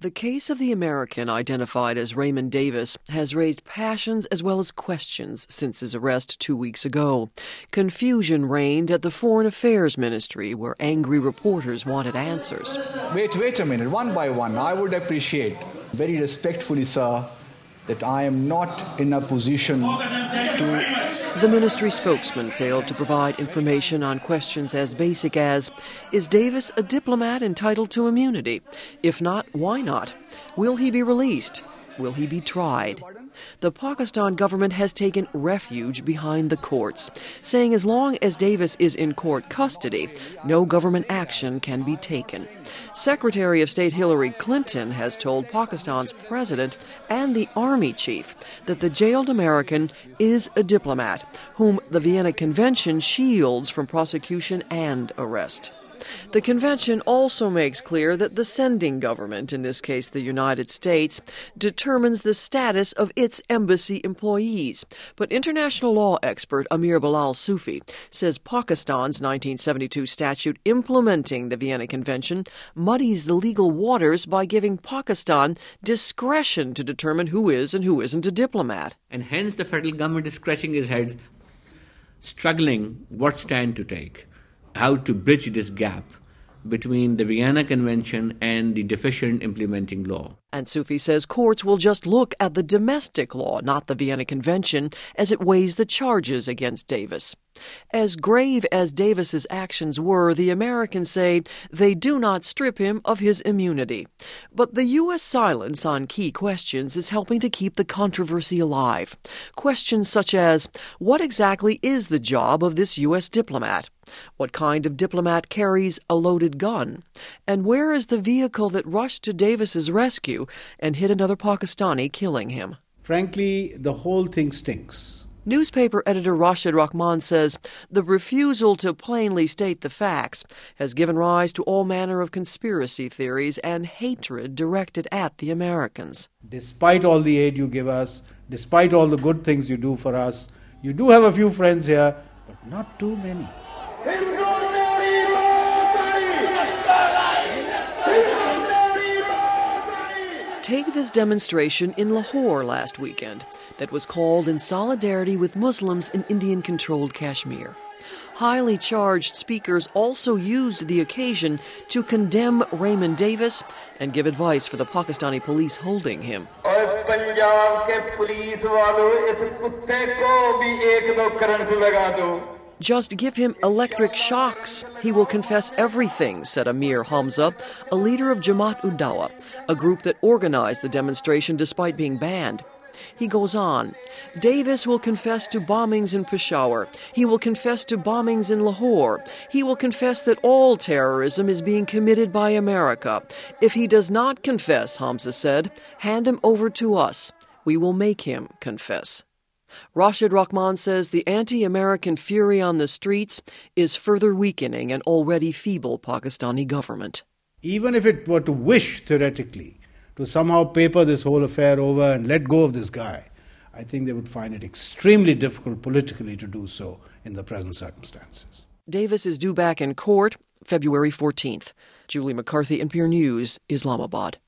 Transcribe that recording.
The case of the American identified as Raymond Davis has raised passions as well as questions since his arrest 2 weeks ago. Confusion reigned at the Foreign Affairs Ministry, where angry reporters wanted answers. Wait a minute, one by one. I would appreciate, very respectfully, sir, that I am not in a position to... The ministry spokesman failed to provide information on questions as basic as, is Davis a diplomat entitled to immunity? If not, why not? Will he be released? Will he be tried? The Pakistan government has taken refuge behind the courts, saying as long as Davis is in court custody, no government action can be taken. Secretary of State Hillary Clinton has told Pakistan's president and the army chief that the jailed American is a diplomat, whom the Vienna Convention shields from prosecution and arrest. The convention also makes clear that the sending government, in this case the United States, determines the status of its embassy employees. But international law expert Amir Bilal Sufi says Pakistan's 1972 statute implementing the Vienna Convention muddies the legal waters by giving Pakistan discretion to determine who is and who isn't a diplomat. And hence the federal government is scratching its head, struggling what stand to take, how to bridge this gap between the Vienna Convention and the deficient implementing law. And Sufi says courts will just look at the domestic law, not the Vienna Convention, as it weighs the charges against Davis. As grave as Davis's actions were, the Americans say they do not strip him of his immunity. But the U.S. silence on key questions is helping to keep the controversy alive. Questions such as, what exactly is the job of this U.S. diplomat? What kind of diplomat carries a loaded gun? And where is the vehicle that rushed to Davis's rescue and hit another Pakistani, killing him? Frankly, the whole thing stinks. Newspaper editor Rashid Rahman says the refusal to plainly state the facts has given rise to all manner of conspiracy theories and hatred directed at the Americans. Despite all the aid you give us, despite all the good things you do for us, you do have a few friends here, but not too many. Take this demonstration in Lahore last weekend that was called in solidarity with Muslims in Indian-controlled Kashmir. Highly charged speakers also used the occasion to condemn Raymond Davis and give advice for the Pakistani police holding him. Just give him electric shocks. He will confess everything, said Amir Hamza, a leader of Jamaat-ud-Dawa, a group that organized the demonstration despite being banned. He goes on, Davis will confess to bombings in Peshawar. He will confess to bombings in Lahore. He will confess that all terrorism is being committed by America. If he does not confess, Hamza said, hand him over to us. We will make him confess. Rashid Rahman says the anti-American fury on the streets is further weakening an already feeble Pakistani government. Even if it were to wish, theoretically, to somehow paper this whole affair over and let go of this guy, I think they would find it extremely difficult politically to do so in the present circumstances. Davis is due back in court February 14th. Julie McCarthy, NPR News, Islamabad.